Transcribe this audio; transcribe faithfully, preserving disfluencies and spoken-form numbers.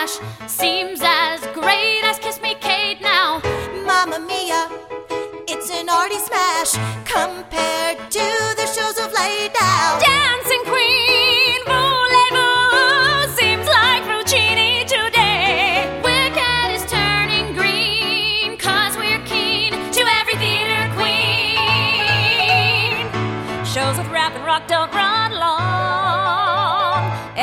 Smash seems as great as Kiss Me Kate now. Mamma Mia, it's an arty smash compared to the shows of late now. Dancing Queen, voulez-vous, seems like Puccini today. Wicked is turning green, cause we're keen to every theater queen. Shows of rap and rock don't run long.